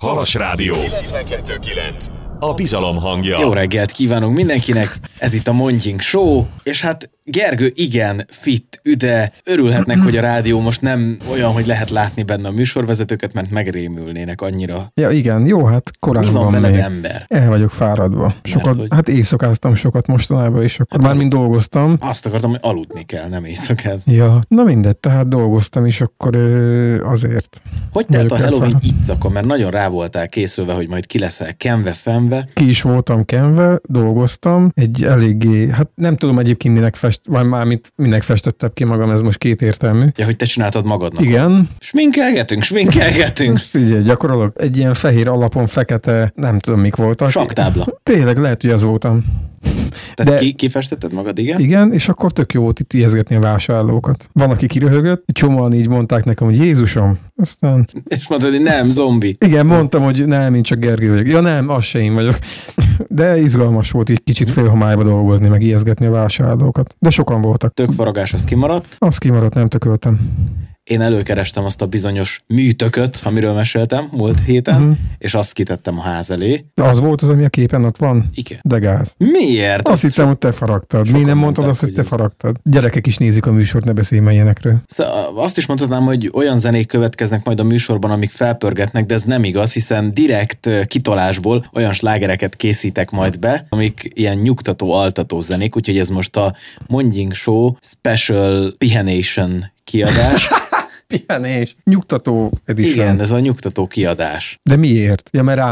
Halas Rádió 92.9. A bizalom hangja. Jó reggelt kívánunk mindenkinek, ez itt a Mondjunk Show, és hát Gergő igen fit, üde, örülhetnek, hogy a rádió most nem olyan, hogy lehet látni benne a műsorvezetőket, mert megrémülnének annyira. Ja igen, jó, hát korán Mi van van veled, még. ember? El vagyok fáradva. Sokat, hogy? hát éjszakáztam sokat mostanában, és akkor már mind dolgoztam. Azt akartam, hogy aludni kell, nem éjszakázni. Ja, na mindegy, tehát dolgoztam, és akkor azért. Hogy telt a vagyok Halloween elfáradt. ittszakon, mert nagyon rá voltál készülve, hogy majd ki leszel kenve-fenve. Ki is voltam kenve, dolgoztam, egy eléggé, hát nem tudom egyébként vagy mármint minek festettebb ki magam, ez most kétértelmű. Ja, hogy te csináltad magadnak. Igen. Sminkelgetünk. Figyelj, gyakorolok. Egy ilyen fehér alapon fekete, nem tudom mik voltak. Saktábla. Tényleg, lehet, hogy az voltam. Tehát De- kifestetted magad, igen? Igen, és akkor tök jó volt itt ijeszgetni a vásárlókat. Van, aki kiröhögött, egy csomóan így mondták nekem, hogy Jézusom, aztán És mondtad, hogy nem, zombi. igen, mondtam, hogy nem, én csak Gergő vagyok. Ja nem, az se én vagyok. De izgalmas volt így kicsit félhomályba dolgozni, meg ijeszgetni a vásárlókat. De sokan voltak. Tökfaragás az kimaradt. Az kimaradt, nem tököltem. Én előkerestem azt a bizonyos műtököt, amiről meséltem múlt héten, és azt kitettem a ház elé. Az volt az, ami a képen ott van? Igen. De gáz. Miért? Azt hittem, hogy te faragtad. Mi sokan nem mondtad mondták, azt, hogy hogy te ez- faragtad? Gyerekek is nézik a műsort, ne beszélj már ilyenekről. Szóval azt is mondhatnám, hogy olyan zenék következnek majd a műsorban, amik felpörgetnek, de ez nem igaz, hiszen direkt kitolásból olyan slágereket készítek majd be, amik ilyen nyugtató, altató zenék, úgyhogy ez most a Mondjunk Show Special Pihenation kiadás. Pihenés. Nyugtató edition. Igen, ez a nyugtató kiadás. De miért? Ja, mert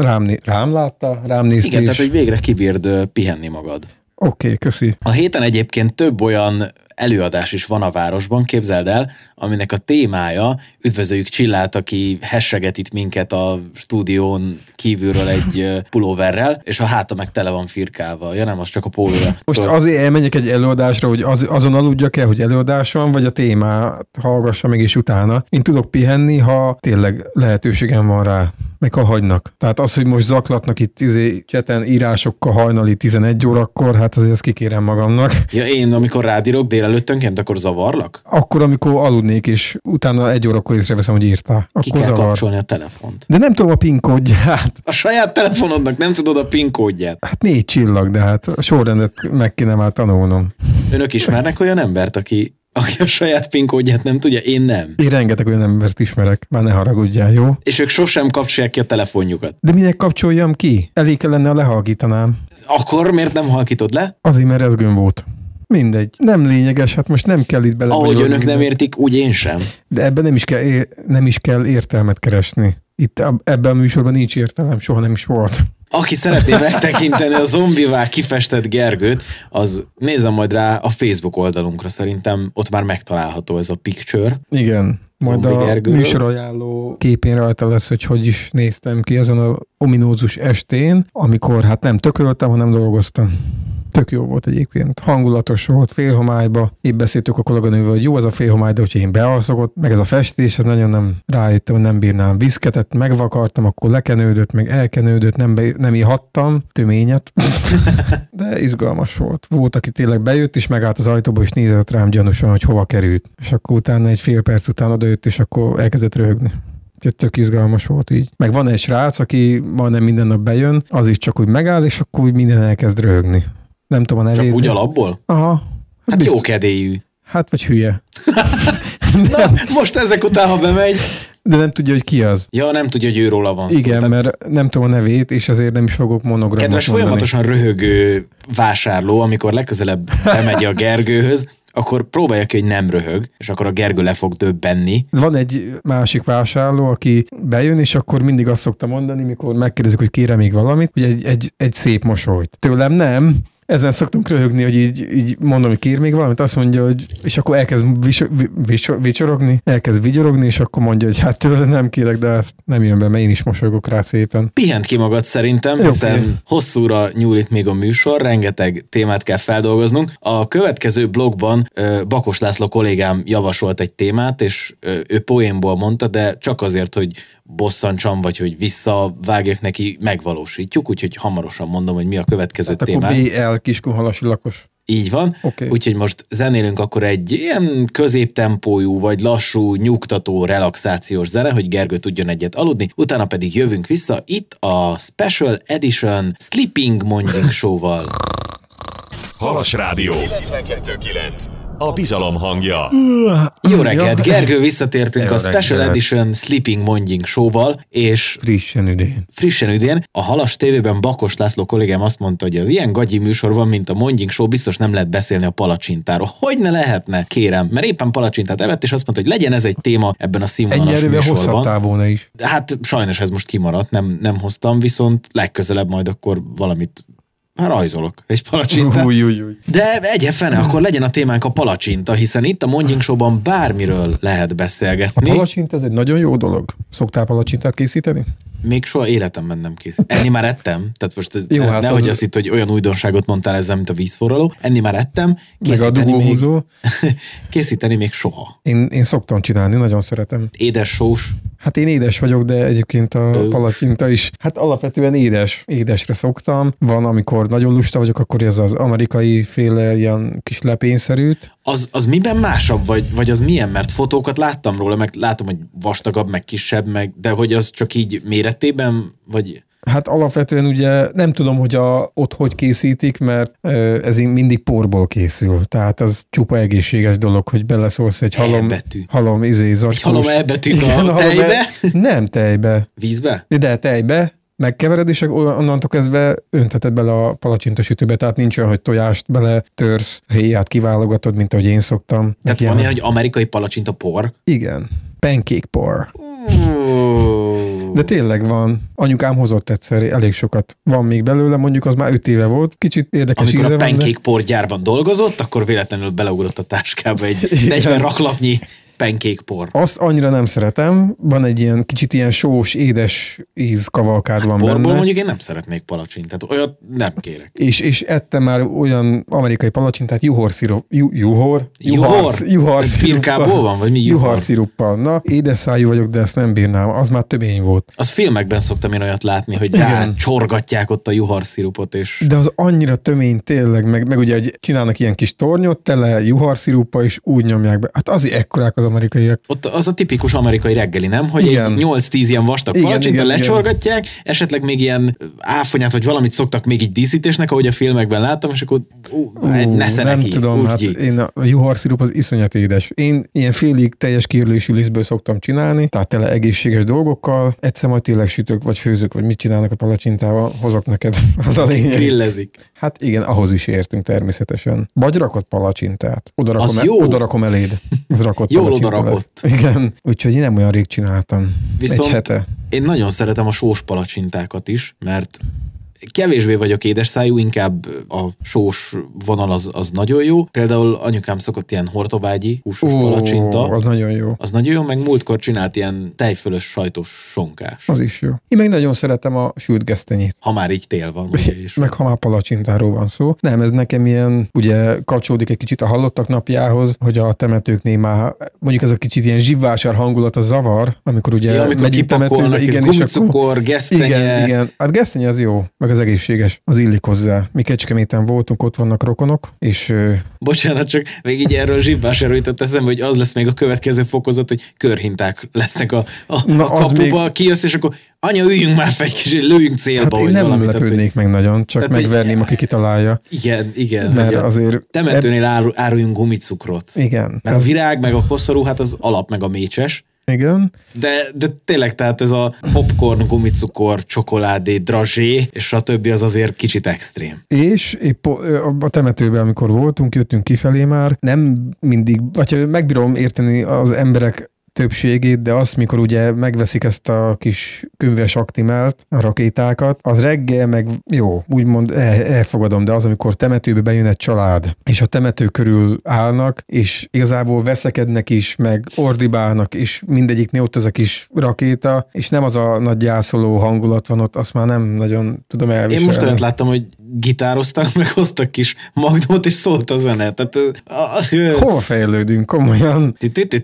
rám néztél Igen, is. tehát hogy végre kibírd pihenni magad. Oké, köszi. A héten egyébként több olyan előadás is van a városban, képzeld el, aminek a témája, üdvözöljük Csillát, aki hesseget itt minket a stúdión kívülről egy pulóverrel, és a háta meg tele van firkálva. Ja nem, az csak a pólója. Most azért elmenjek egy előadásra, hogy azon aludjak el, hogy előadás van, vagy a témát hallgassa meg, és utána. Én tudok pihenni, ha tényleg lehetőségem van rá, meg ha hagynak. Tehát az, hogy most zaklatnak itt cseten írásokkal hajnali 11 órakor, hát azért ezt kikérem magamnak. Ja, én amikor rádírok délelőttönként, akkor zavarlak? Akkor, amikor aludnék, és utána 1 órakor észreveszem, hogy írtál. Ki Akkor kell zavar. kapcsolni a telefont. De nem tudom a PIN kódját. A saját telefonodnak nem tudod a PIN kódját. Hát 4 csillag, de hát a sorrendet meg kéne már tanulnom. Önök ismernek olyan embert, aki a saját PIN kódját nem tudja? Én nem. Én rengeteg olyan embert ismerek, már ne haragudjál, jó? És ők sosem kapcsolják ki a telefonjukat. De minek kapcsoljam ki? Elég kellene, ha lehalkítanám. Akkor miért nem halkítod le? Azért, mert ez gőn volt. Mindegy. Nem lényeges, hát most nem kell itt bele. Ahogy önök nem értik, úgy én sem. De ebben nem is kell értelmet keresni. Itt ebben a műsorban nincs értelem, soha nem is volt. Aki szeretné megtekinteni a zombivá kifestett Gergőt, az nézzen majd rá a Facebook oldalunkra, szerintem ott már megtalálható ez a picture. Igen. Majd Zombi a Gergőről. műsorajánló képén rajta lesz, hogy is néztem ki ezen a ominózus estén, amikor hát nem tököltem, hanem dolgoztam. Tök jó volt egyébként. Hangulatos volt, félhomályba. Épp beszéltük a kolléganővel, hogy jó az a félhomály, de hogyha én bealszok ott, meg ez a festés, ez nagyon nem rájöttem, hogy nem bírnám. Viszketet megvakartam, akkor lekenődött, meg elkenődött, nem ihattam töményet. De izgalmas volt. Volt, aki tényleg bejött, és megállt az ajtóba, és nézett rám gyanúsan, hogy hova került. És akkor utána egy fél perc után odajött, és akkor elkezdett röhögni. Úgyhogy tök izgalmas volt így. Meg van egy srác, aki majdnem minden nap bejön, az is csak úgy megáll, és akkor úgy minden elkezd röhögni. Nem tudom a nevét. Csak úgy de- alapból? Aha. Hát biztos- jó kedélyű. Hát vagy hülye. Na, most ezek után, ha bemegy. De nem tudja, hogy ki az. Ja, nem tudja, hogy őróla van szó. Igen, Tehát mert nem tudom a nevét, és azért nem is fogok monogramot kedves, mondani. folyamatosan röhögő vásárló, amikor legközelebb bemegy a Gergőhöz, akkor próbálja ki, hogy nem röhög, és akkor a Gergő le fog döbbenni. Van egy másik vásárló, aki bejön, és akkor mindig azt szokta mondani, mikor megkérdezik, hogy kérem még valamit, hogy egy szép mosolyt. Tőlem nem. Ezen szoktunk röhögni, hogy így mondom, hogy kér még valamit, azt mondja, hogy és akkor elkezd vigyorogni, és akkor mondja, hogy hát tőle nem kérek, de ezt nem jön be, mert én is mosolygok rá szépen. Pihent ki magad szerintem, Jó, hiszen oké. hosszúra nyúl még a műsor, rengeteg témát kell feldolgoznunk. A következő blogban Bakos László kollégám javasolt egy témát, és ő poénból mondta, de csak azért, hogy bosszantsam, vagy hogy visszavágjak neki, megvalósítjuk, úgyhogy hamarosan mondom, hogy mi a következő Hát témát. akkor BL Kiskunhalasi lakos. Így van. Okay. Úgyhogy most zenélünk akkor egy ilyen középtempójú, vagy lassú, nyugtató, relaxációs zene, hogy Gergő tudjon egyet aludni, utána pedig jövünk vissza itt a Special Edition Sleeping Morning Show-val. Halas Rádió 92.9. A bizalom hangja. Jó reggelt, Gergő, visszatértünk a Special Edition Sleeping Morning Show-val, és frissen üdén. A Halas tévében Bakos László kollégám azt mondta, hogy az ilyen gagyi műsor van, mint a Morning Show, biztos nem lehet beszélni a palacsintáról. Hogy ne lehetne, kérem, mert éppen palacsintát evett, és azt mondta, hogy legyen ez egy téma ebben a színvonalas műsorban. Hozhattál volna is. Hát sajnos ez most kimaradt, nem hoztam, viszont legközelebb majd akkor valamit rajzolok egy palacsintát. De egye fene, akkor legyen a témánk a palacsinta, hiszen itt a Morning Show-ban bármiről lehet beszélgetni. A palacsinta ez egy nagyon jó dolog. Szoktál palacsintát készíteni? Még soha életemben nem készítettem. Enni már ettem, tehát most ez jó, hát nehogy azt hitt, hogy olyan újdonságot mondtál ezzel, mint a vízforraló. Enni már ettem, készíteni még soha. Én szoktam csinálni, nagyon szeretem. Édes, sós? Hát én édes vagyok, de egyébként a palacsinta is. Hát alapvetően édesre szoktam. Van, amikor nagyon lusta vagyok, akkor ez az amerikai féle ilyen kis lepényszerűt. Az miben másabb, vagy az milyen? Mert fotókat láttam róla, meg látom, hogy vastagabb, meg kisebb, de hogy az csak így méretében, vagy... Hát alapvetően ugye nem tudom, hogy ott hogy készítik, mert ez mindig porból készül. Tehát az csupa egészséges dolog, hogy beleszólsz egy halom zacskós. Egy halom elbetűt a tejbe? Nem tejbe. Vízbe? De tejbe. Megkevered, és onnantól kezdve önteted bele a palacsintasütőbe, tehát nincs olyan, hogy tojást bele törsz, héját kiválogatod, mint ahogy én szoktam. Tehát van ilyen, hogy amerikai palacsinta por? Igen. Pancake por. De tényleg van. Anyukám hozott egyszer, elég sokat van még belőle, mondjuk az már 5 éve volt. Kicsit érdekes íze van. Amikor a pancake de... por gyárban dolgozott, akkor véletlenül beleugrott a táskába egy 40 raklapnyi pancake por. Azt annyira nem szeretem, van egy ilyen kicsit ilyen sós, édes íz kavalkád van porból benne. Mondjuk én nem szeretnék palacsintát, olyat nem kérek. És ettem már olyan amerikai palacsintát Birkából van, vagy mi juharsziruppal. Na, édes szájú vagyok, de ezt nem bírnám, az már tömény volt. Az filmekben szoktam én olyat látni, hogy csorgatják ott a juharszirupot, és... De az annyira tömény tényleg, meg ugye csinálnak ilyen kis tornyot, tele juharsziruppal, és úgy nyomják be. Hát azért ekkorák az amerikaiak. Ott az a tipikus amerikai reggeli, nem? Hogy egy 8-10 ilyen vastag palacsinta lecsorgatják, esetleg még ilyen áfonyát, vagy valamit szoktak még így díszítésnek, ahogy a filmekben láttam, és akkor nesze nem neki. tudom, hát én a juharszirup az iszonyat édes. Én ilyen félig teljes kiörlésű lisztből szoktam csinálni, tehát tele egészséges dolgokkal, egyszer majd tényleg sütök, vagy főzök, vagy mit csinálnak a palacsintával, hozok neked, az a lényeg. Grillezik. Hát igen, ahhoz is értünk természetesen. Vagy rakott palacsintát. Oda rakom eléd. Az rakott jól odarakott. Igen. Úgyhogy én nem olyan rég csináltam. Viszont egy hete. Én nagyon szeretem a sós palacsintákat is, mert kevésbé vagyok édes szájú, inkább a sós vonal az nagyon jó. Például anyukám szokott ilyen hortobágyi húsos palacsinta. Az nagyon jó. Az nagyon jó, meg múltkor csinált ilyen tejfölös sajtos sonkás. Az is jó. Én meg nagyon szeretem a sült gesztenyét. Ha már így tél van. Ugye, és meg ha már palacsintáról van szó. Nem, ez nekem ilyen, ugye kapcsolódik egy kicsit a hallottak napjához, hogy a temetőknél már mondjuk ez a kicsit ilyen zsivvásár hangulat a zavar, amikor ugye amikor kipakolnak, igen, gumicukor, gesztenye. Igen. Hát gesztenye az jó, meg az egészséges, az illik hozzá. Mi Kecskeméten voltunk, ott vannak rokonok, és... Bocsánat, csak még így erről zsivvásáról jutott eszembe, hogy az lesz még a következő fokozat, hogy körhinták lesznek a kapuba, még... kijössz, és akkor anya, üljünk már fel egy kicsit, lőjünk célba. Hát én nem lepődnék meg nagyon, csak megverném, aki kitalálja. Igen. Mert azért... Temetőnél áruljunk gumicukrot. Igen. Mert a virág, meg a koszorú, hát az alap, meg a mécses. Igen. De tényleg, tehát ez a popcorn, gumicukor, csokoládé, drazsé, és stb. Az azért kicsit extrém. És épp a temetőben, amikor voltunk, jöttünk kifelé már, nem mindig, vagy megbírom érteni az emberek többségét, de azt, mikor ugye megveszik ezt a kis könyves aktimelt, a rakétákat, az reggel meg jó, úgymond elfogadom, de az, amikor temetőbe bejön egy család, és a temető körül állnak, és igazából veszekednek is, meg ordibálnak, és mindegyiknél ott az a kis rakéta, és nem az a nagy gyászoló hangulat van ott, azt már nem nagyon tudom elviselni. Én most olyat láttam, hogy gitároztak, meg hoztak kis magnót, és szólt a zene. Tehát, hova fejlődünk, komolyan?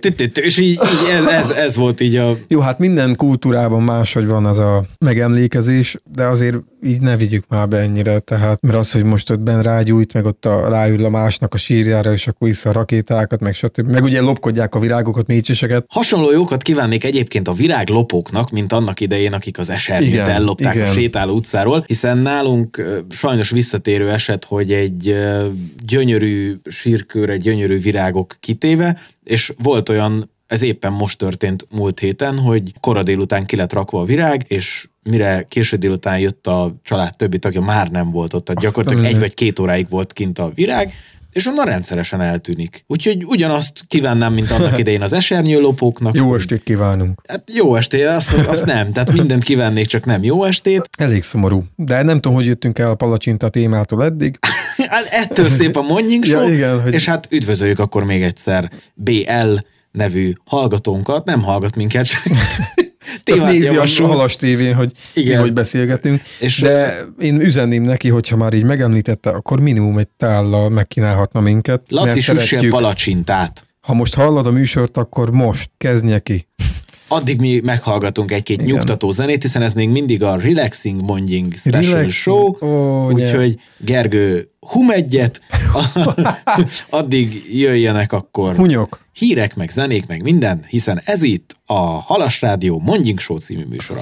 És így ez volt így a... Jó, hát minden kultúrában máshogy van az a megemlékezés, de azért így ne vigyük már be ennyire, tehát, mert az, hogy most ott benn rágyújt, meg ott ráül a másnak a sírjára, és akkor vissza a rakétákat, meg stb. Meg ugye lopkodják a virágokat, mécséseket. Hasonló jókat kívánnék egyébként a viráglopóknak, mint annak idején, akik az esernyőt ellopták a sétáló utcáról, hiszen nálunk sajnos visszatérő eset, hogy egy gyönyörű sírkőre, gyönyörű virágok kitéve, és volt olyan, ez éppen most történt múlt héten, hogy kora délután ki lett rakva a virág, és mire késő délután jött a család többi tagja, már nem volt ott. Tehát gyakorlatilag 1 vagy 2 óráig volt kint a virág, és onnan rendszeresen eltűnik. Úgyhogy ugyanazt kívánnám, mint annak idején az esernyőlopóknak. Jó estét kívánunk. Hát jó estét, azt nem. Tehát mindent kívánnék, csak nem jó estét. Elég szomorú. De nem tudom, hogy jöttünk el a palacsinta témától eddig. Hát ettől szép a Mondjink Show, ja, igen, hogy... és hát üdvözöljük akkor még egyszer BL nevű hallgatónkat. Nem hallgat minket, csak témát javasol. A Halas tévén, hogy hogy beszélgetünk. És de én üzenném neki, hogyha már így megemlítette, akkor minimum egy tállal megkínálhatna minket. Laci süssél palacsintát. Ha most hallod a műsort, akkor most kezdje ki. Addig mi meghallgatunk egy-két nyugtató zenét, hiszen ez még mindig a Relaxing Mondjink Special Show, úgyhogy Gergő hum egyet, addig jöjjenek akkor Hunyok. Hírek, meg zenék, meg minden, hiszen ez itt a Halas Rádió Mondjink Show című műsora.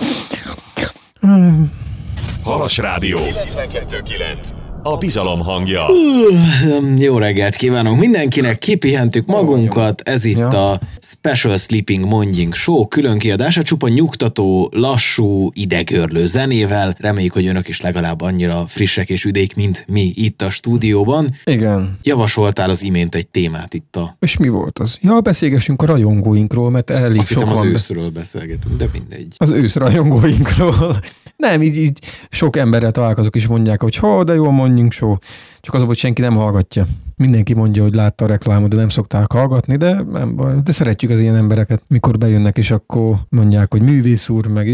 Halas Rádió 92.9. A bizalom hangja. Jó reggelt kívánunk mindenkinek, kipihentük magunkat, ez itt a Special Sleeping Mondjink Show külön kiadása, csupa nyugtató, lassú, idegörlő zenével. Reméljük, hogy önök is legalább annyira frissek és üdék, mint mi itt a stúdióban. Igen. Javasoltál az imént egy témát itt a... És mi volt az? Ja, beszélgessünk a rajongóinkról, mert elég azt sok hittem, van. Az őszről beszélgetünk, de mindegy. Az ősz rajongóinkról. Nem, így sok emberrel találkozok is mondják, hogy de jó, Mondjink Show. Csak az, hogy senki nem hallgatja. Mindenki mondja, hogy látta a reklámot, de nem szokták hallgatni, de nem baj. De szeretjük az ilyen embereket, mikor bejönnek, és akkor mondják, hogy művész úr, meg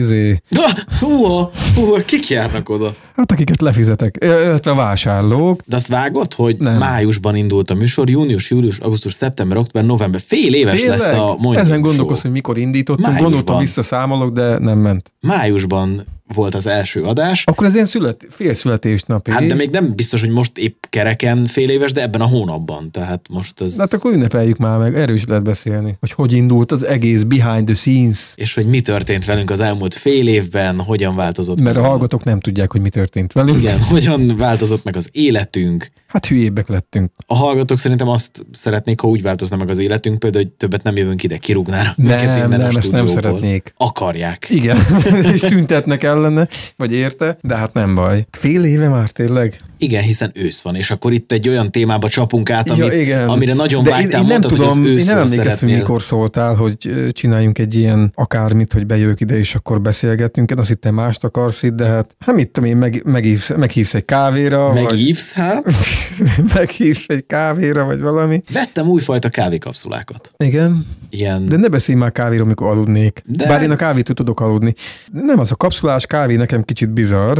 Kik járnak oda? Hát akiket lefizetek, illetve vásárlók. De azt vágod, hogy nem. Májusban indult a műsor, június, július, augusztus, szeptember, október, november, fél éves Tényleg? lesz a Mondjink Ezen gondolkozom, hogy mikor indítottunk, Májusban. Gondoltam, visszaszámolok, de nem ment. Májusban volt az első adás. Akkor ez ilyen félszületésnapi. Hát de még nem biztos, hogy most épp kereken fél éves, de ebben a hónapban. Tehát most az... Hát akkor ünnepeljük már meg, erről is lehet beszélni. Hogy indult az egész behind the scenes. És hogy mi történt velünk az elmúlt fél évben, hogyan változott. Mert a hallgatók nem tudják, hogy mi történt velünk. Igen, hogyan változott meg az életünk. Hát hülyébbek lettünk. A hallgatók szerintem azt szeretnék, ha úgy változna meg az életünk, például, hogy többet nem jövünk ide, kirúgnának minket innen a ezt nem szeretnék. Akarják. Igen, és tüntetnek ellene, vagy érte, de hát nem baj. Fél éve már tényleg? Igen, hiszen ősz van, és akkor itt egy olyan témába csapunk át, amire nagyon de vágytál, én nem mondtad, tudom, hogy az őszről én nem emlékszem, szeretnél. mikor szóltál, hogy csináljunk egy ilyen akármit, hogy bejövök ide, és akkor beszélgetünk. Én azt hittem mást akarsz itt, de hát mit tudom én, meghívsz egy kávéra. Meghívsz, hát? Meghívsz egy kávéra, vagy valami. Vettem újfajta kávékapszulákat. Igen. Ilyen... De ne beszélj már kávéról, amikor aludnék. De... Bár én a kávétől tudok aludni. Nem, az a kapszulás kávé nekem kicsit bizarr.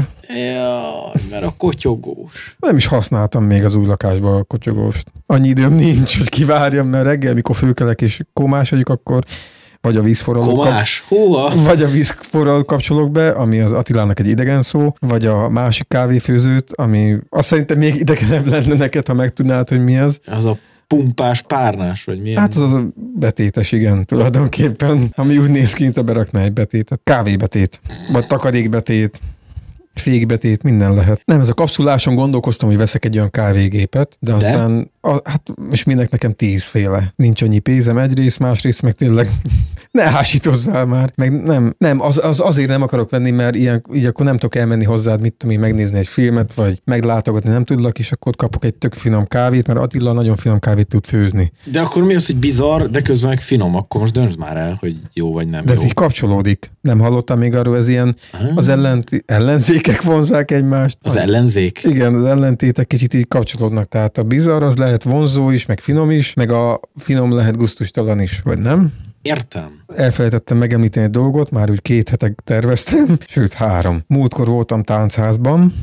Jaj, mert a kotyogós. Nem is használtam még az új lakásban a kotyogóst. Annyi időm nincs, hogy kivárjam, mert reggel, mikor fölkelek és komás vagyok, akkor vagy a vízforraló vagy a vízforraló kapcsolok be, ami az Attilának egy idegen szó, vagy a másik kávéfőzőt, ami azt szerintem még idegenebb lenne neked, ha megtudnád, hogy mi az. Az a pumpás, párnás, vagy milyen? Hát az a betétes, igen, tulajdonképpen. Ami úgy néz ki, mint a berakná egy betétet. Kávébetét, vagy takarékbetét, fékbetét, minden lehet. Nem, ez a kapszuláson gondolkoztam, hogy veszek egy olyan kávégépet, de aztán, hát és minek nekem 10 féle. Nincs annyi pénzem egyrészt, másrészt meg tényleg ne hásítozzál már. Meg nem, azért nem akarok venni, mert így akkor nem tudok elmenni hozzád, mit tudom én, megnézni egy filmet, vagy meglátogatni nem tudlak, és akkor kapok egy tök finom kávét, mert Attila nagyon finom kávét tud főzni. De akkor mi az, hogy bizarr, de közben meg finom? Akkor most döntsd már el, hogy jó vagy nem de jó. ez így kapcsolódik. Nem hallottál még arról, ez ilyen az ellenzékek vonzák egymást. Az ellenzék? Igen, az ellentétek kicsit így kapcsolódnak. Tehát a bizarr az lehet vonzó is, meg finom is, meg a finom lehet gusztustalan is, vagy nem? Értem. Elfelejtettem megemlíteni egy dolgot, már úgy 2 hete terveztem, sőt 3. Múltkor voltam táncházban,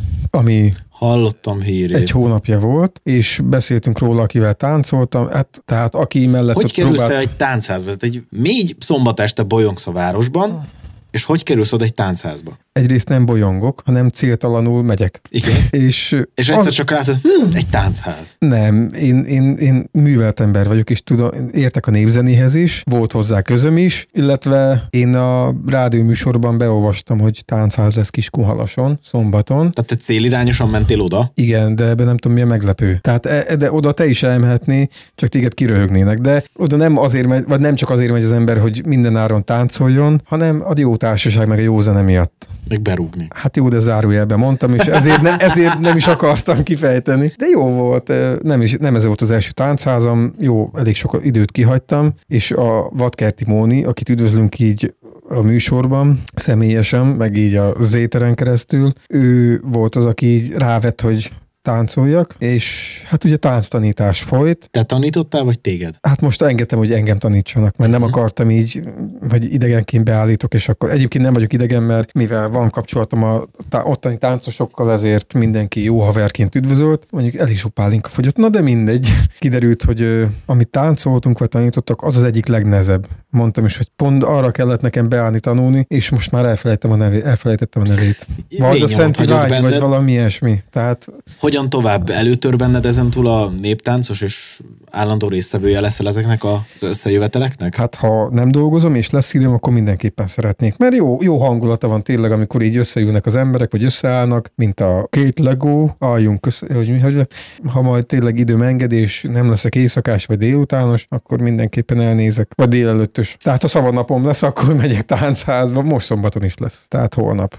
ami hallottam hírét. Egy hónapja volt, és beszéltünk róla, akivel táncoltam, tehát aki mellett hogy ott kerülsz te egy táncházba? Egy 4 szombat este bolyongsz a városban, És hogy kerülsz oda egy táncházba? Egyrészt nem bolyongok, hanem céltalanul megyek. Igen. És egyszer csak látod, egy táncház. Nem, én művelt ember vagyok, és tudom, értek a népzenéhez is, volt hozzá közöm is, illetve én a rádióműsorban beolvastam, hogy táncház lesz Kiskunhalason, szombaton. Tehát te célirányosan mentél oda? Igen, de ebben nem tudom, mi a meglepő. Tehát de oda te is elmehetné, csak téged kiröhögnének. De oda nem azért megy, vagy nem csak azért megy az ember, hogy minden áron táncoljon, hanem a jó társaság meg a jó zene miatt. Meg berúgni. Hát jó, de zárójelben mondtam, és ezért nem is akartam kifejteni. De jó volt, nem ez volt az első táncházam, jó, elég sok időt kihagytam, és a Vadkerti Móni, akit üdvözlünk így a műsorban, személyesen, meg így a Zéteren keresztül, ő volt az, aki így rávett, hogy táncoljak, és hát ugye tánctanítás folyt. Te tanítottál, vagy téged? Hát most engedtem, hogy engem tanítsanak, mert nem akartam így, hogy idegenként beállítok, és akkor egyébként nem vagyok idegen, mert mivel van kapcsolatom a ottani táncosokkal, ezért mindenki jó haverként üdvözölt. Mondjuk elég sok pálinka fogyott, na de mindegy. Kiderült, hogy amit táncoltunk, vagy tanítottak, az egyik legnehezebb. Mondtam is, hogy pont arra kellett nekem beállni tanulni, és most már elfelejtettem a nevét. Vagy a Szenti Vágy, vagy valami ilyesmi. Tehát hogyan tovább? Előtör benned ezentúl a néptáncos, és állandó résztvevője leszel ezeknek az összejöveteleknek? Hát ha nem dolgozom, és lesz időm, akkor mindenképpen szeretnék. Mert jó hangulata van tényleg, amikor így összeülnek az emberek, vagy összeállnak, mint a két Lego, álljunk össze, hogy ha majd tényleg időm enged, és nem leszek éjszakás, vagy délutános, akkor mindenképpen elnézek. Vagy délelőttös. Tehát ha szabadnapom lesz, akkor megyek táncházba. Most szombaton is lesz. Tehát holnap.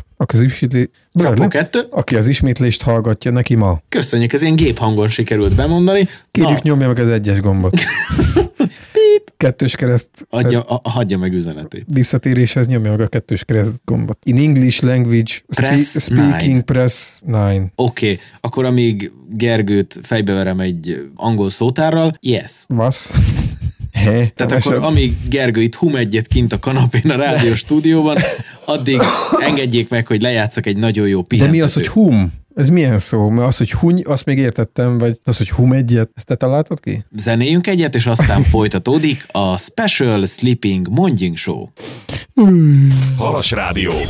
Aki az ismétlést hallgatja, neki ma. Köszönjük, ez ilyen géphangon sikerült bemondani. Kérjük, nyomja meg az 1-es gombot. Píp. 2. kereszt. Hagyja meg üzenetét. Visszatéréshez nyomja meg a 2. kereszt gombot. In English language speaking press 9. Oké, akkor amíg Gergőt fejbeverem egy angol szótárral, yes. Was? Tehát akkor amíg Gergő itt hum egyet kint a kanapén a rádió stúdióban, addig engedjék meg, hogy lejátszak egy nagyon jó pihentető. De mi az, hogy hum? Ez milyen szó? Mert az, hogy huny, azt még értettem, vagy az, hogy hum egyet, ezt te találtad ki? Zenéljünk egyet, és aztán folytatódik a Special Sleeping Morning Show. Halas Rádió 92.9.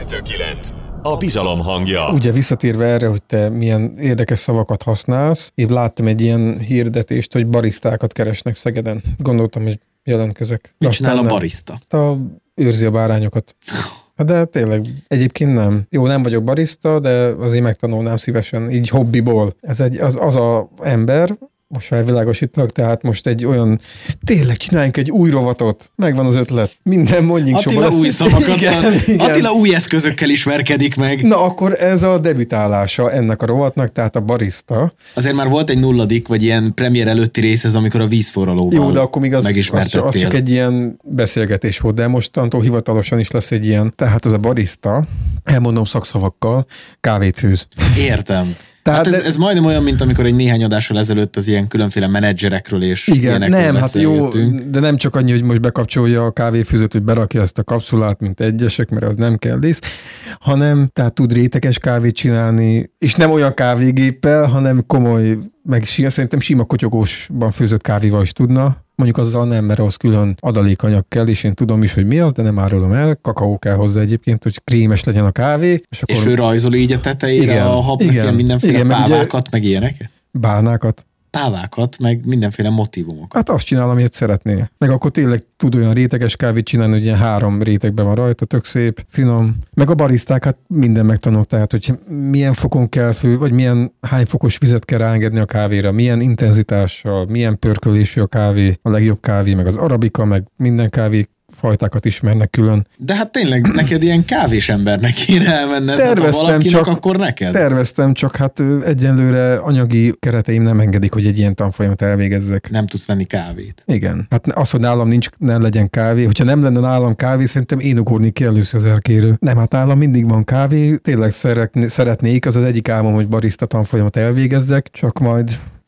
A bizalom hangja. Ugye visszatérve erre, hogy te milyen érdekes szavakat használsz, én láttam egy ilyen hirdetést, hogy barisztákat keresnek Szegeden. Gondoltam, hogy jelentkezek. Mit csinál a barista? Őrzi a bárányokat. De tényleg, egyébként nem. Jó, nem vagyok barista, de azért megtanulnám szívesen, így hobbiból. Ez az a ember, most felvilágosítanak, tehát most egy olyan, tényleg csináljunk egy új rovatot, megvan az ötlet. Minden mondjunk Attila új szavakat igen. Attila új eszközökkel ismerkedik meg. Na akkor ez a debütálása ennek a rovatnak, tehát a barista. Azért már volt egy 0. vagy ilyen premier előtti rész, ez amikor a vízforralóval jó, de akkor még az csak egy ilyen beszélgetés volt, de mostantól hivatalosan is lesz egy ilyen, tehát ez a barista, elmondom szakszavakkal, kávét főz. Értem. Tehát hát ez majdnem olyan, mint amikor egy néhány adással ezelőtt az ilyen különféle menedzserekről és ilyenekről beszélgettünk. Hát jó, de nem csak annyi, hogy most bekapcsolja a kávéfőzőt, hogy berakja ezt a kapszulát, mint egyesek, mert az nem kell dísz, hanem tehát tud réteges kávét csinálni, és nem olyan kávégéppel, hanem komoly, meg szerintem sima kotyogósban főzött kávéval is tudna. Mondjuk azzal nem, mert az külön adalékanyag kell, és én tudom is, hogy mi az, de nem árulom el. Kakaó kell hozzá egyébként, hogy krémes legyen a kávé. És ő rajzol így a tetejére a habnak mindenféle pávákat, meg ilyeneket? Bálnákat. Pávákat, meg mindenféle motívumokat. Hát azt csinál, amit szeretnél. Meg akkor tényleg tud olyan réteges kávét csinálni, hogy ilyen 3 rétegben van rajta, tök szép, finom. Meg a bariszták, hát minden megtanult, tehát hogy milyen fokon kell vagy hány fokos vizet kell ráengedni a kávéra, milyen intenzitással, milyen pörkölésű a kávé, a legjobb kávé, meg az arabika, meg minden kávé fajtákat ismernek külön. De hát tényleg neked ilyen kávés embernek kéne elmenned, ha valakinek, akkor neked. Terveztem, csak hát egyenlőre anyagi kereteim nem engedik, hogy egy ilyen tanfolyamot elvégezzek. Nem tudsz venni kávét. Igen. Hát az, hogy nálam nem legyen kávé. Hogyha nem lenne nálam kávé, szerintem én ugorni kell először az erkéről. Nem, hát nálam mindig van kávé, tényleg szeretnék, az egyik álmom, hogy barista tanfolyamot elvégezzek, csak majd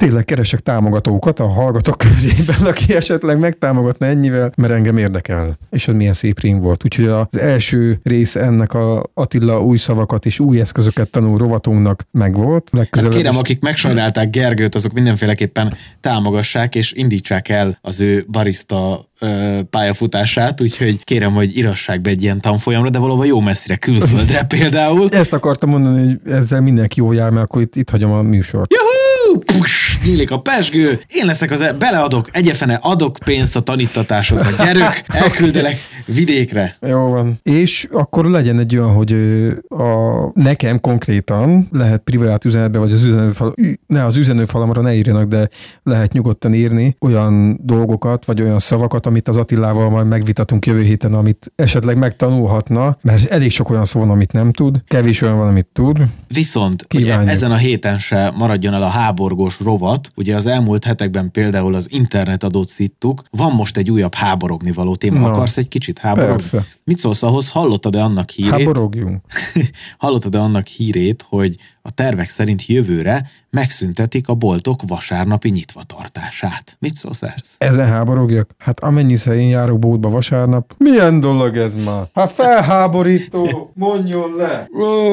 tényleg keresek támogatókat a hallgatók körében, aki esetleg megtámogatna ennyivel, mert engem érdekel. És az milyen szép ring volt. Úgyhogy az első rész ennek a Attila új szavakat és új eszközöket tanul rovatunknak megvolt. Hát kérem, akik megsajnálták Gergőt, azok mindenféleképpen támogassák és indítsák el az ő barista pályafutását, úgyhogy kérem, hogy írassák be egy ilyen tanfolyamra, de valóban jó messzire, külföldre például. Ezt akartam mondani, hogy ezzel mindenki jó jár, mert akkor itt hagyom a műsort. Puss, nyílik a pezsgő, én leszek beleadok, egyefene adok pénzt a tanítatásodra, gyerünk, elküldelek vidékre. Jó van. És akkor legyen egy olyan, hogy nekem konkrétan lehet privát üzenetbe, vagy az üzenőfalamra ne írjanak, de lehet nyugodtan írni olyan dolgokat, vagy olyan szavakat, amit az Attilával majd megvitatunk jövő héten, amit esetleg megtanulhatna, mert elég sok olyan szó van, amit nem tud, kevés olyan van, amit tud. Viszont ugye ezen a héten se maradjon el a háborgós rovat. Ugye az elmúlt hetekben például az internetadót szittuk. Van most egy újabb háborogni való téma. Akarsz egy kicsit háborogni? Persze. Mit szólsz ahhoz? Hallottad-e annak hírét? Háborogjunk. Hallottad-e annak hírét, hogy a tervek szerint jövőre megszüntetik a boltok vasárnapi nyitvatartását? Mit szólsz ehhez? Ezen háborogjak? Hát amennyiszer én járok boltba vasárnap, milyen dolog ez már? Hát felháborító, mondjon le!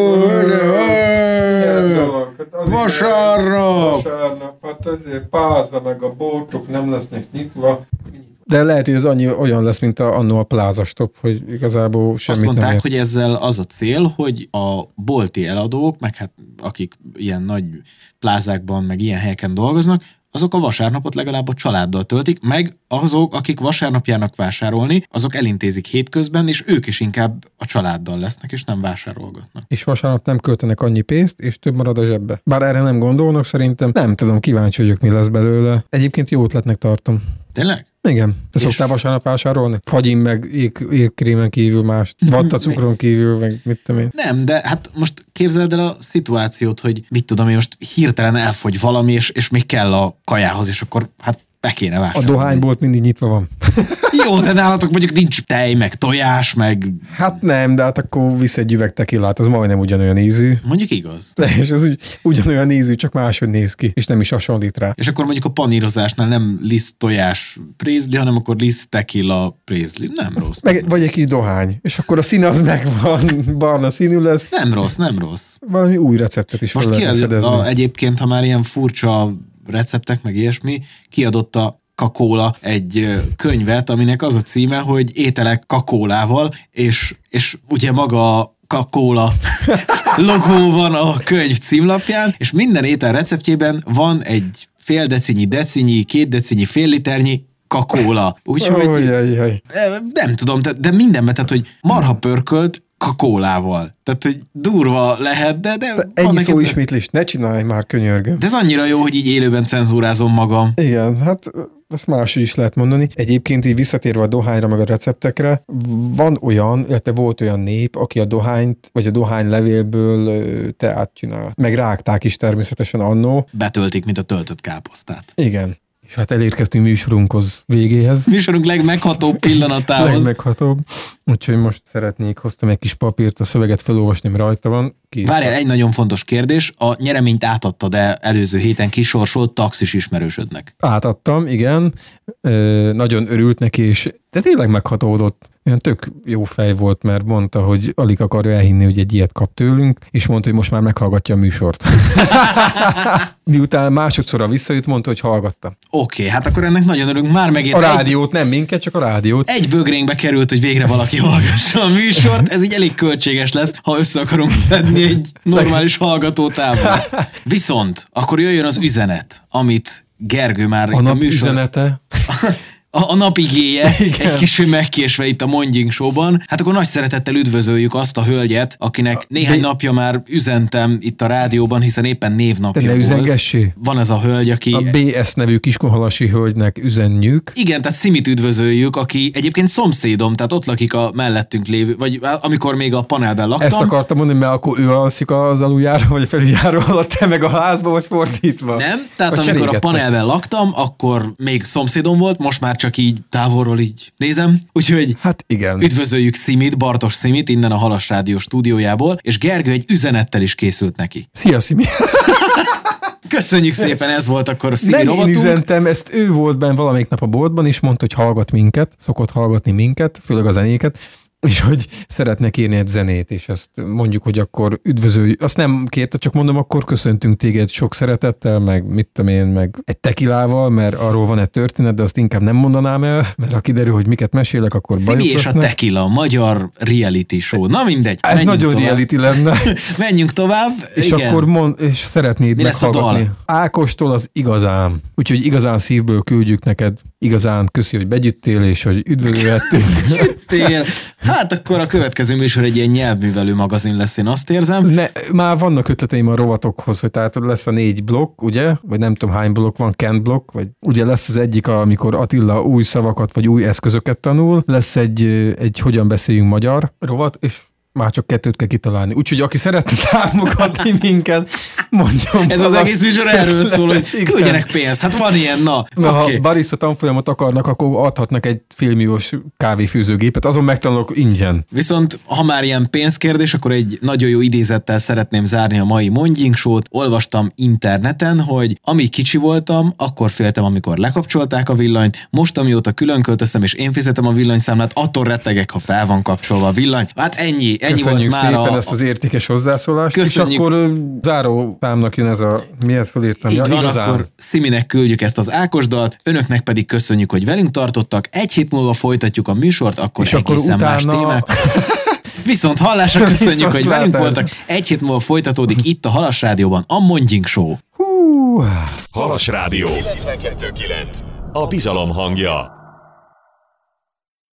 Milyen dolog? Hát Vasárnap! Hát ezért pláza meg a boltok nem lesznek nyitva. De lehet, hogy ez olyan lesz, mint annó a plázastop, hogy igazából semmit azt mondták, nem hogy ezzel az a cél, hogy a bolti eladók, meg hát akik ilyen nagy plázákban, meg ilyen helyeken dolgoznak, azok a vasárnapot legalább a családdal töltik, meg azok, akik vasárnap járnak vásárolni, azok elintézik hétközben, és ők is inkább a családdal lesznek, és nem vásárolgatnak. És vasárnap nem költenek annyi pénzt, és több marad a zsebbe. Bár erre nem gondolnak szerintem, nem tudom, kíváncsi vagyok, mi lesz belőle. Egyébként jó ötletnek tartom. Tényleg? Igen. Te szoktál vasárnap vásárolni? Fagyin meg ékkrémen kívül mást, vattacukron kívül, meg mit tudom én. Nem, de hát most képzeld el a szituációt, hogy mit tudom én, most hirtelen elfogy valami, és még kell a kajához, és akkor hát be kéne vásárolni. A dohánybolt mindig nyitva van. Jó, de nálatok mondjuk nincs tej, meg tojás, meg... Hát nem, de hát akkor visz egy üveg tekilát, az majdnem ugyanolyan ízű. Mondjuk igaz. És ez ugyanolyan ízű, csak máshogy néz ki, és nem is hasonlít rá. És akkor mondjuk a panírozásnál nem liszt tojás prézli, hanem akkor liszt tekila prézli. Nem rossz. Vagy egy kis dohány. És akkor a színe az megvan, barna színű lesz. Nem rossz, nem rossz. Valami új receptet is most egyébként, ha már ilyen furcsa receptek, meg ilyesmi, kiadott a Coca-Cola egy könyvet, aminek az a címe, hogy ételek kakólával, és ugye maga a Coca-Cola logó van a könyv címlapján, és minden étel receptjében van egy fél decinyi, 2 decinyi, fél liternyi Coca-Cola. Úgyhogy nem tudom, de mindenben, tehát hogy marha pörkölt Coca-Colával. Tehát, hogy durva lehet, de ennyi szó ismétlés, ne csinálj már, könyörgöm. De ez annyira jó, hogy így élőben cenzúrázom magam. Igen, hát ezt máshogy is lehet mondani. Egyébként így visszatérve a dohányra, meg a receptekre, van olyan, illetve volt olyan nép, aki a dohányt, vagy a dohánylevélből teát csinál. Meg rágták is természetesen annó. Betöltik, mint a töltött káposztát. Igen. És hát elérkeztünk műsorunkhoz végéhez. Műsorunk legmeghatóbb pillanatához. Legmeghatóbb. Úgyhogy most hoztam egy kis papírt, a szöveget felolvasni, mert rajta van. Várjál, egy nagyon fontos kérdés. A nyereményt átadtad előző héten kisorsolt taxis ismerősödnek? Átadtam, igen. Nagyon örült neki, és de tényleg meghatódott. Olyan tök jó fej volt, mert mondta, hogy alig akarja elhinni, hogy egy ilyet kap tőlünk, és mondta, hogy most már meghallgatja a műsort. Miután másodszorra visszajött, mondta, hogy hallgatta. Oké, hát akkor ennek nagyon örülünk. Már megért. A rádiót, nem minket, csak a rádiót. Egy bögrénkbe került, hogy végre valaki hallgassa a műsort. Ez így elég költséges lesz, ha össze akarunk szedni egy normális hallgatótábort. Viszont akkor jöjjön az üzenet, amit Gergő már... A nap üzenete. A napigéje, egy kicsit megkésve itt a Mondjink Show-ban. Hát akkor nagy szeretettel üdvözöljük azt a hölgyet, akinek néhány napja már üzentem itt a rádióban, hiszen éppen névnapja volt. Üzengessé. Van ez a hölgy, aki... A BS nevű kiskunhalasi hölgynek üzenjük. Igen, tehát Szimit üdvözöljük, aki egyébként szomszédom, tehát ott lakik a mellettünk lévő, vagy amikor még a panelben laktam. Ezt akartam mondani, mert akkor ő alszik az aluljáról, vagy a felüljáról alatt, te meg a házba, vagy fordítva. Nem, tehát amikor a panelben laktam, akkor még szomszédom volt, most már csak így távolról így nézem. Úgyhogy hát igen. Üdvözöljük Szimit, Bartos Szimit innen a Halas Rádió stúdiójából, és Gergő egy üzenettel is készült neki. Szia, Szimi! Köszönjük szépen, ez volt akkor a Szimi Nem rovatunk. én üzentem, ezt ő volt benne valamelyik nap a boltban, és mondta, hogy hallgat minket, szokott hallgatni minket, főleg a zenéket, és hogy szeretne kérni egy zenét, és ezt mondjuk, hogy akkor üdvözöljük. Azt nem kérte, csak mondom, akkor köszöntünk téged sok szeretettel, meg mit tudom én, meg egy tekilával, mert arról van egy történet, de azt inkább nem mondanám el, mert ha kiderül, hogy miket mesélek, akkor bajok Szimi és lesznek. a Tekila, magyar reality show. Na mindegy, Ez menjünk nagyon tovább. reality lenne. Menjünk tovább. És Igen. akkor és szeretnéd Mi lesz a meghallgatni. dal? Ákostól az igazán. Úgyhogy igazán szívből küldjük neked. Igazán köszi, hogy begyüttél, és hogy üdvözölhettünk. Jöttél. Hát akkor a következő műsor egy ilyen nyelvművelő magazin lesz, én azt érzem. Már vannak ötleteim a rovatokhoz, hogy tehát lesz a 4 blokk, ugye? Vagy nem tudom hány blokk van, Kent blokk, vagy ugye lesz az egyik, amikor Attila új szavakat, vagy új eszközöket tanul. Lesz egy hogyan beszéljünk magyar rovat, és már csak 2 kell kitalálni. Úgyhogy aki szeretne támogatni minket, mondjon. Ez az egész műsor erről szól, hogy Igen. küldjenek pénzt. Hát van ilyen, na. Ha Oké. barista tanfolyamot akarnak, akkor adhatnak egy félmilliós kávéfőzőgépet, azon megtanulok ingyen. Viszont ha már ilyen pénzkérdés, akkor egy nagyon jó idézettel szeretném zárni a mai Mondjink Show-t. Olvastam interneten, hogy amíg kicsi voltam, akkor féltem, amikor lekapcsolták a villanyt, most amióta külön költöztem, és én fizetem a villanyszámlát, attól rettegek, ha fel van kapcsolva a villany. Hát ennyi Köszönjük volt már szépen ezt az értékes hozzászólást, Köszönjük. és akkor záró számnak jön ez a, mihez fölírtam? Így van, igazán. akkor Sziminek küldjük ezt az Ákos dalt, önöknek pedig köszönjük, hogy velünk tartottak. Egy hét múlva folytatjuk a műsort, akkor És akkor egészen más utána- témák. Viszont hallásra köszönjük, hogy velünk Viszontlátásra. voltak. Egy hét múlva folytatódik itt a Halas Rádióban a Mondjink Show. Hú. Halas Rádió 92.9. A bizalom hangja.